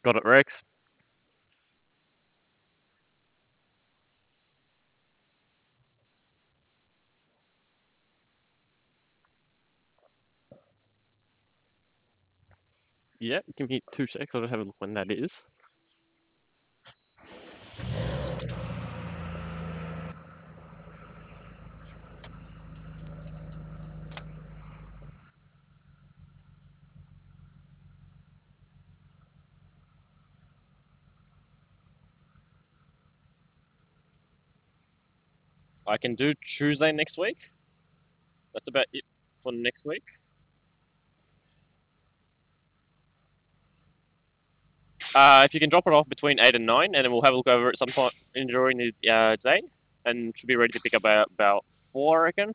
Got it, Rex. Yeah, give me 2 seconds. I'll just have a look when that is. I can do Tuesday next week. That's about it for next week. If you can drop it off between 8 and 9, and then we'll have a look over it sometime during the day, and should be ready to pick up about 4, I reckon.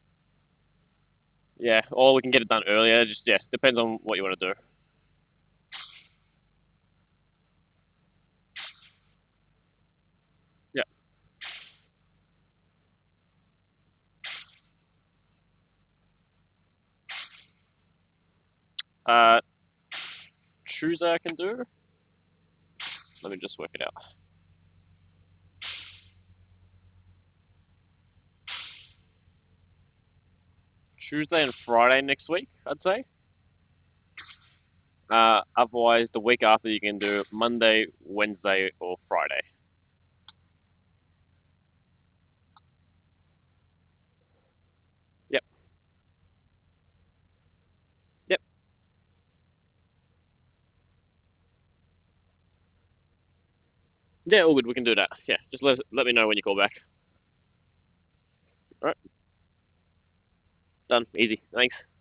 Yeah, or we can get it done earlier. Just yeah, depends on what you want to do. Yeah. Uh, Tuesday I can do. Let me just work it out. Tuesday and Friday next week, I'd say. Otherwise, the week after you can do Monday, Wednesday, or Friday. Yep. Yep. Yeah, all good. We can do that. Yeah, just let me know when you call back. All right. Done. Easy. Thanks.